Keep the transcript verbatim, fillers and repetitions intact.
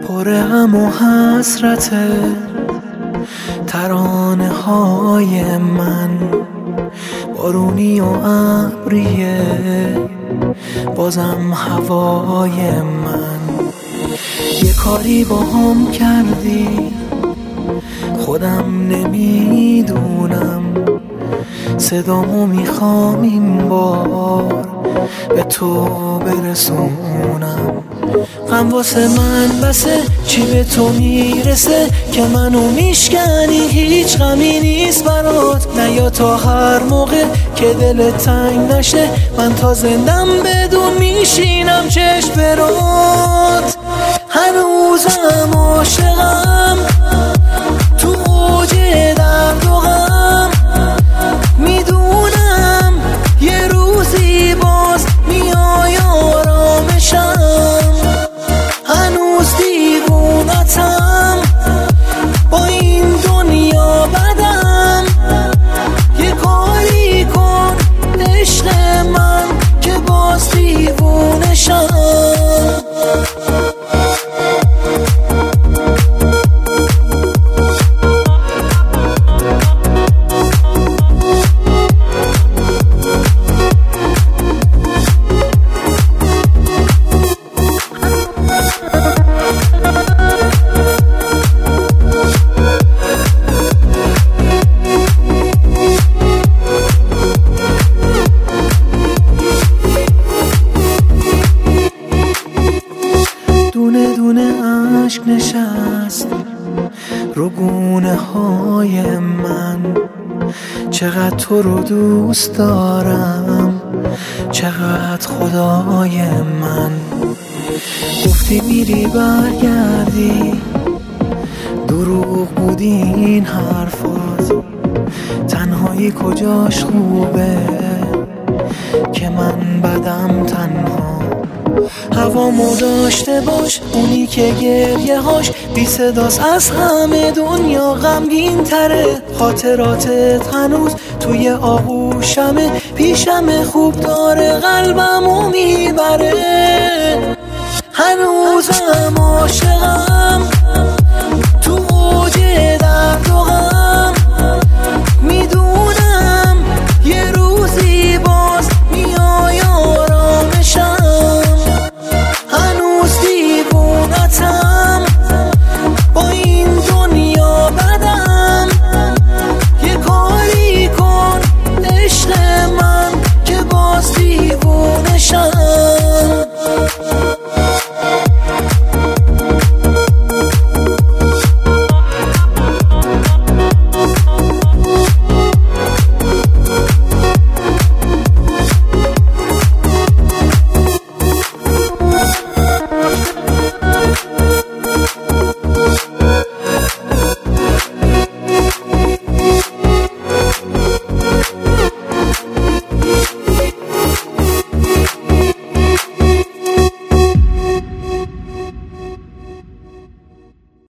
پر غم و حسرت ترانه های من، بارونی و ابریه بازم هوای من. یه کاری با هم کردی خودم نمیدونم، صدامو میخوام این بار به تو برسونم. غم واسه من بسه، چی به تو میرسه که منو میشکنی؟ هیچ غمی نیست برات، نیا تا هر موقع که دلت تنگ نشه من تا زندم بدون میشینم چشم برات. هنوزم عاشقم تو اوج درد و غم، میدونم یه روزی باز میای آرامشم. هنوز دیوونتم با این دنیا بدم، یه کاری کن عشق من که باز دیوونشم. دونه دونه عشق نشست رو گونه های من، چقدر تو رو دوست دارم، چقدر خدای من. گفتی میری برگردی، دروغ بود این حرفات، تنهایی کجاش خوبه که من بدم تنها. هوامو داشته باش، اونی که گریه هاش بی صداست از همه دنیا غمگین تره. خاطراتت هنوز توی آغوشمه، پیشم خوب داره قلبمو میبره.